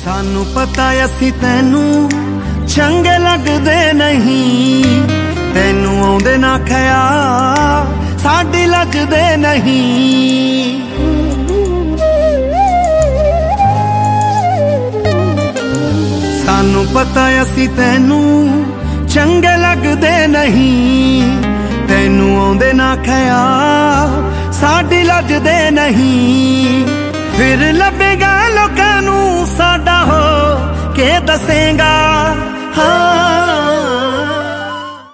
सानू पता असी तैनू चंगे लगदे नहीं, तैनू आउंदे ना ख्याल साडी लगदे नहीं। सानू पता असी तैनू चंगे लगदे नहीं, तैनू आउंदे ना ख्याल साडी लगदे नहीं। फिर लभेगा लोकां नू साडा हो के दसेगा, हाँ